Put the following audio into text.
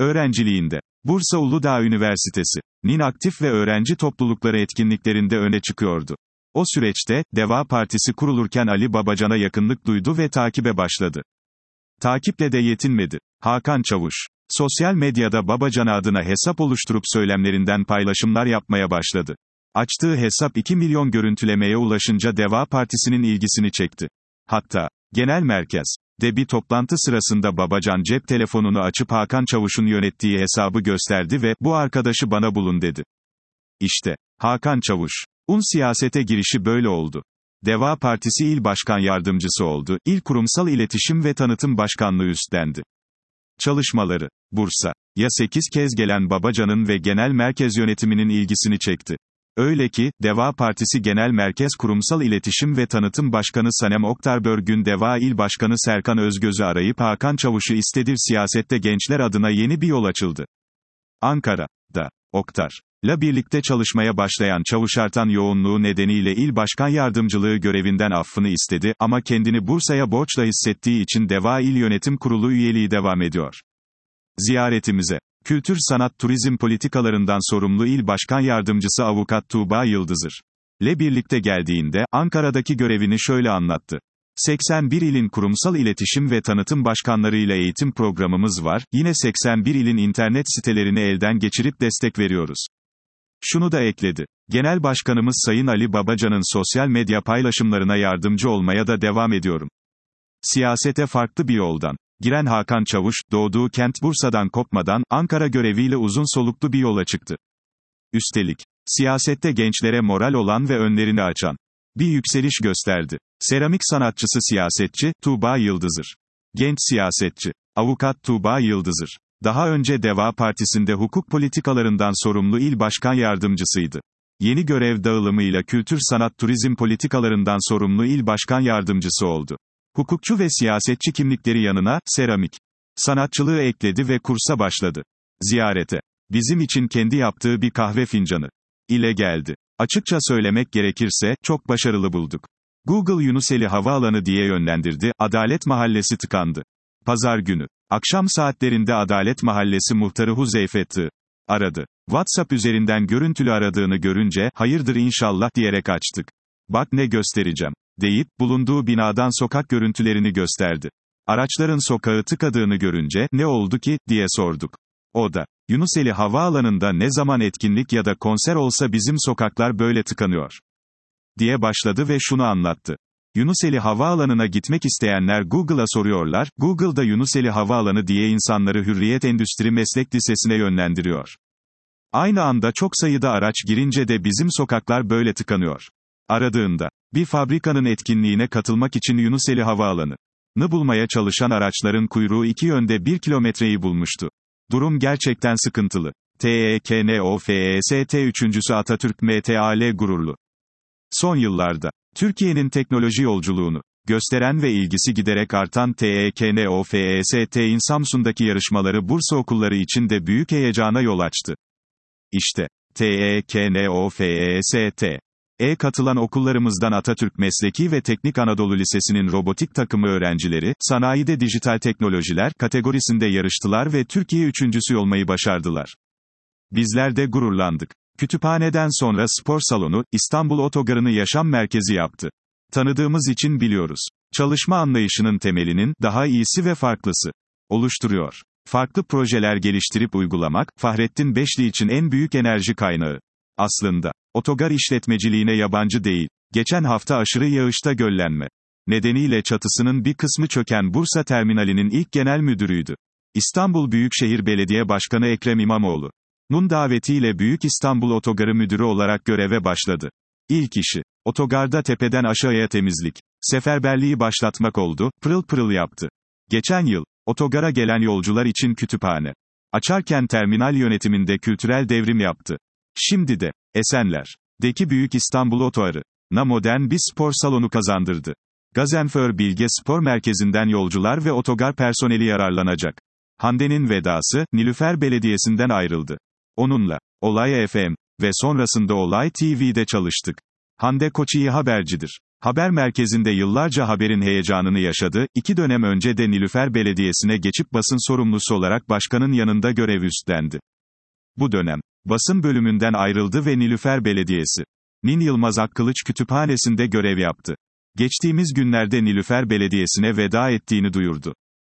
Öğrenciliğinde, Bursa Uludağ Üniversitesi'nin aktif ve öğrenci toplulukları etkinliklerinde öne çıkıyordu. O süreçte, Deva Partisi kurulurken Ali Babacan'a yakınlık duydu ve takibe başladı. Takiple de yetinmedi. Hakan Çavuş, sosyal medyada Babacan adına hesap oluşturup söylemlerinden paylaşımlar yapmaya başladı. Açtığı hesap 2 milyon görüntülemeye ulaşınca Deva Partisi'nin ilgisini çekti. Hatta, genel merkezde bir toplantı sırasında Babacan cep telefonunu açıp Hakan Çavuş'un yönettiği hesabı gösterdi ve, "Bu arkadaşı bana bulun," dedi. İşte, Hakan Çavuş'un siyasete girişi böyle oldu. Deva Partisi İl Başkan Yardımcısı oldu, İl Kurumsal İletişim ve Tanıtım Başkanlığı üstlendi. Çalışmaları, Bursa'ya 8 kez gelen Babacan'ın ve genel merkez yönetiminin ilgisini çekti. Öyle ki, Deva Partisi Genel Merkez Kurumsal İletişim ve Tanıtım Başkanı Sanem Oktar-Börgün Deva İl Başkanı Serkan Özgöz'ü arayıp Hakan Çavuş'u istedi. Siyasette gençler adına yeni bir yol açıldı. Ankara'da, Oktar'la birlikte çalışmaya başlayan Çavuş artan yoğunluğu nedeniyle İl Başkan Yardımcılığı görevinden affını istedi ama kendini Bursa'ya borçlu hissettiği için Deva İl Yönetim Kurulu üyeliği devam ediyor. Ziyaretimize, Kültür Sanat Turizm politikalarından sorumlu İl Başkan Yardımcısı Avukat Tuğba Yıldızır ile birlikte geldiğinde, Ankara'daki görevini şöyle anlattı. 81 ilin kurumsal iletişim ve tanıtım başkanlarıyla eğitim programımız var, yine 81 ilin internet sitelerini elden geçirip destek veriyoruz. Şunu da ekledi. Genel Başkanımız Sayın Ali Babacan'ın sosyal medya paylaşımlarına yardımcı olmaya da devam ediyorum. Siyasete farklı bir yoldan giren Hakan Çavuş, doğduğu kent Bursa'dan kopmadan, Ankara göreviyle uzun soluklu bir yola çıktı. Üstelik, siyasette gençlere moral olan ve önlerini açan bir yükseliş gösterdi. Seramik sanatçısı siyasetçi, Tuğba Yıldızır. Genç siyasetçi, Avukat Tuğba Yıldızır. Daha önce Deva Partisi'nde hukuk politikalarından sorumlu İl Başkan Yardımcısıydı. Yeni görev dağılımıyla Kültür Sanat Turizm politikalarından sorumlu İl Başkan Yardımcısı oldu. Hukukçu ve siyasetçi kimlikleri yanına, seramik sanatçılığı ekledi ve kursa başladı. Ziyarete, bizim için kendi yaptığı bir kahve fincanı ile geldi. Açıkça söylemek gerekirse, çok başarılı bulduk. Google Yunuseli Havaalanı diye yönlendirdi, Adalet Mahallesi tıkandı. Pazar günü, akşam saatlerinde Adalet Mahallesi muhtarı Huzeyfe Tı aradı. WhatsApp üzerinden görüntülü aradığını görünce, hayırdır inşallah diyerek açtık. Bak ne göstereceğim, deyip, bulunduğu binadan sokak görüntülerini gösterdi. Araçların sokağı tıkadığını görünce, ne oldu ki, diye sorduk. O da, Yunuseli Havaalanı'nda ne zaman etkinlik ya da konser olsa bizim sokaklar böyle tıkanıyor, diye başladı ve şunu anlattı. Yunuseli Havaalanı'na gitmek isteyenler Google'a soruyorlar, Google'da Yunuseli Havaalanı diye insanları Hürriyet Endüstri Meslek Lisesi'ne yönlendiriyor. Aynı anda çok sayıda araç girince de bizim sokaklar böyle tıkanıyor. Aradığında, bir fabrikanın etkinliğine katılmak için Yunuseli Havaalanı'nı bulmaya çalışan araçların kuyruğu 2 yönde 1 kilometreyi bulmuştu. Durum gerçekten sıkıntılı. TEKNOFEST 3. Atatürk MTAL gururlu. Son yıllarda, Türkiye'nin teknoloji yolculuğunu gösteren ve ilgisi giderek artan TEKNOFEST'in Samsun'daki yarışmaları Bursa okulları için de büyük heyecana yol açtı. İşte, TEKNOFEST'e katılan okullarımızdan Atatürk Mesleki ve Teknik Anadolu Lisesi'nin robotik takımı öğrencileri, sanayide dijital teknolojiler kategorisinde yarıştılar ve Türkiye üçüncüsü olmayı başardılar. Bizler de gururlandık. Kütüphaneden sonra spor salonu, İstanbul Otogarı'nı yaşam merkezi yaptı. Tanıdığımız için biliyoruz. Çalışma anlayışının temelinin, daha iyisi ve farklısı oluşturuyor. Farklı projeler geliştirip uygulamak, Fahrettin Beşli için en büyük enerji kaynağı. Aslında, otogar işletmeciliğine yabancı değil. Geçen hafta aşırı yağışta göllenme nedeniyle çatısının bir kısmı çöken Bursa Terminali'nin ilk genel müdürüydü. İstanbul Büyükşehir Belediye Başkanı Ekrem İmamoğlu'nun davetiyle Büyük İstanbul Otogarı Müdürü olarak göreve başladı. İlk işi, otogarda tepeden aşağıya temizlik seferberliği başlatmak oldu, pırıl pırıl yaptı. Geçen yıl, otogara gelen yolcular için kütüphane açarken terminal yönetiminde kültürel devrim yaptı. Şimdi de, Esenler'deki Büyük İstanbul Otogarı'na modern bir spor salonu kazandırdı. Gazanfer Bilge Spor Merkezi'nden yolcular ve otogar personeli yararlanacak. Hande'nin vedası, Nilüfer Belediyesi'nden ayrıldı. Onunla, Olay FM ve sonrasında Olay TV'de çalıştık. Hande Koç iyi habercidir. Haber merkezinde yıllarca haberin heyecanını yaşadı, 2 dönem önce de Nilüfer Belediyesi'ne geçip basın sorumlusu olarak başkanın yanında görev üstlendi. Bu dönem, basın bölümünden ayrıldı ve Nilüfer Belediyesi, Nin Yılmaz Akkılıç Kütüphanesi'nde görev yaptı. Geçtiğimiz günlerde Nilüfer Belediyesi'ne veda ettiğini duyurdu.